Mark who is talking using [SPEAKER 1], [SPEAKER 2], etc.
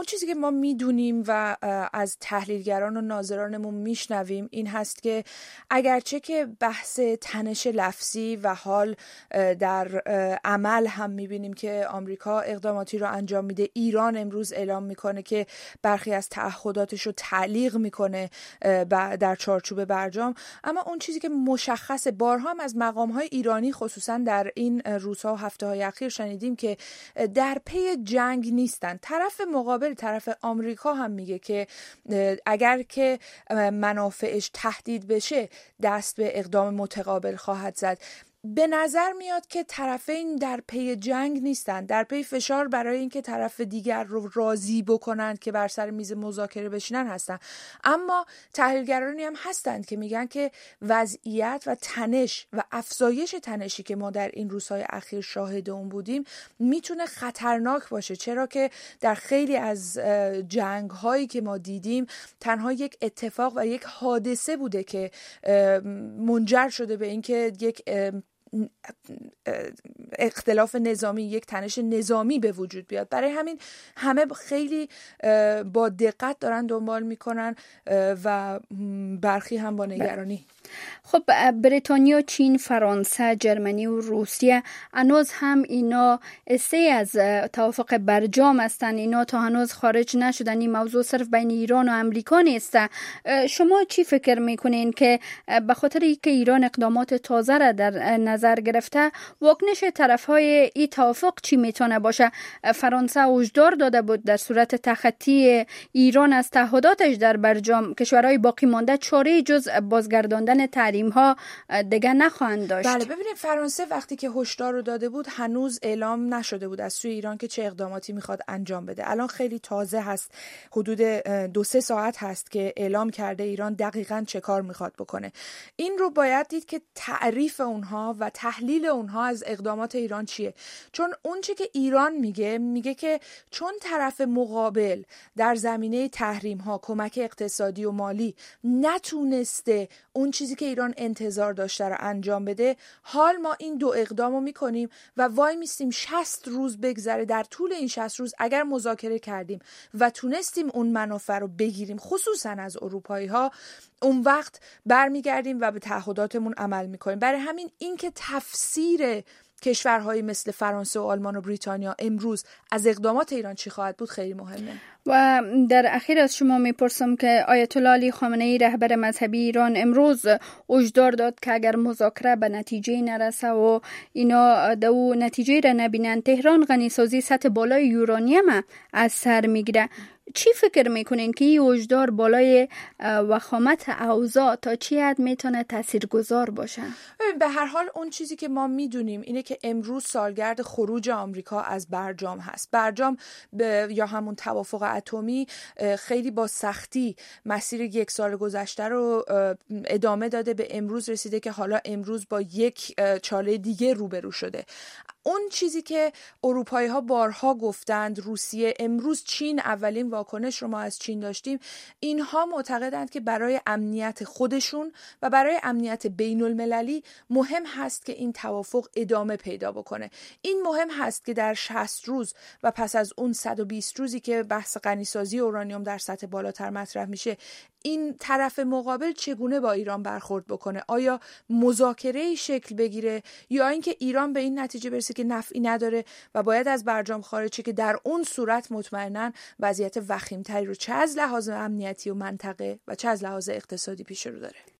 [SPEAKER 1] چیزی که ما میدونیم و از تحلیلگران و ناظرانمون میشنویم این هست که اگرچه که بحث تنش لفظی و حال در عمل هم میبینیم که آمریکا اقداماتی رو انجام میده، ایران امروز اعلام میکنه که برخی از تعهداتش رو تعلیق میکنه در چارچوب برجام، اما اون چیزی که مشخصه، بارها هم از مقام‌های ایرانی خصوصا در این روزها و هفته‌های اخیر شنیدیم که در پی جنگ نیستن. طرف مقابل، طرف آمریکا هم میگه که اگر که منافعش تهدید بشه دست به اقدام متقابل خواهد زد. به نظر میاد که طرفین در پی جنگ نیستن، در پی فشار برای اینکه طرف دیگر رو راضی بکنند که بر سر میز مذاکره بشینن هستن. اما تحلیلگرانی هم هستند که میگن که وضعیت و تنش و افزایش تنشی که ما در این روزهای اخیر شاهد اون بودیم میتونه خطرناک باشه، چرا که در خیلی از جنگ هایی که ما دیدیم تنها یک اتفاق و یک حادثه بوده که منجر شده به اینکه یک اختلاف نظامی، یک تنش نظامی به وجود بیاد. برای همین همه خیلی با دقت دارن دنبال میکنن و برخی هم با نگرانی.
[SPEAKER 2] خب بریتانیا، چین، فرانسه، جرمنی و روسیه هنوز هم اینا سه از توافق برجام هستن، اینا تا هنوز خارج نشدن. این موضوع صرف بین ایران و امریکا نیست. شما چی فکر میکنین که به خاطر اینکه ایران اقدامات تازه را در نظر گرفته، واکنش طرفهای این توافق چی میتونه باشه؟ فرانسه هشدار داده بود در صورت تخطی ایران از تعهداتش در برجام کشورهای باقی مانده چاره جز بازگرداندن تحریم ها دیگه نخواهند داشت.
[SPEAKER 1] بله، ببینید فرانسه وقتی که هشدار رو داده بود هنوز اعلام نشده بود از سوی ایران که چه اقداماتی میخواد انجام بده. الان خیلی تازه هست، حدود 2-3 ساعت هست که اعلام کرده ایران دقیقاً چه کار میخواد بکنه. این رو باید دید که تعریف اونها و تحلیل اونها از اقدامات ایران چیه، چون اون چی که ایران میگه که چون طرف مقابل در زمینه تحریم ها، کمک اقتصادی و مالی نتونسته اون چیزی که ایران انتظار داشته رو انجام بده، حال ما این 2 اقدامو میکنیم و وای میستیم 60 روز بگذره. در طول این 60 روز اگر مذاکره کردیم و تونستیم اون منافع رو بگیریم، خصوصا از اروپایی ها، اون وقت برمیگردیم و به تعهداتمون عمل میکنیم. برای همین اینکه تفسیر کشورهایی مثل فرانسه و آلمان و بریتانیا امروز از اقدامات ایران چی خواهد بود خیلی مهمه.
[SPEAKER 2] و در اخیر از شما میپرسم که آیت الله علی خامنه‌ای رهبر مذهبی ایران امروز هشدار داد که اگر مذاکره به نتیجه نرسه و اینا دو نتیجه را نبینن، تهران غنیسازی سطح بالای یورانیم از سر میگیره. چی فکر میکنین که این هشدار بالای وخامت اوضاع تا چی حد میتونه تاثیرگذار باشه؟
[SPEAKER 1] به هر حال اون چیزی که ما میدونیم اینه که امروز سالگرد خروج آمریکا از برجام هست. برجام یا همون توافق اتمی خیلی با سختی مسیر 1 سال گذشته رو ادامه داده، به امروز رسیده که حالا امروز با یک چاله دیگه روبرو شده. اون چیزی که اروپایی ها بارها گفتند، روسیه، امروز چین، اولین واکنش رو ما از چین داشتیم، اینها معتقدند که برای امنیت خودشون و برای امنیت بین المللی مهم هست که این توافق ادامه پیدا بکنه. این مهم هست که در 60 روز و پس از اون 120 روزی که بحث غنیسازی اورانیوم در سطح بالاتر مطرح میشه، این طرف مقابل چگونه با ایران برخورد بکنه. آیا مذاکره‌ای شکل بگیره یا اینکه ایران به این نتیجه برسه که نفعی نداره و باید از برجام خارج شه، که در اون صورت مطمئناً وضعیت وخیم‌تری رو چه از لحاظ امنیتی و منطقه و چه از لحاظ اقتصادی پیش رو داره.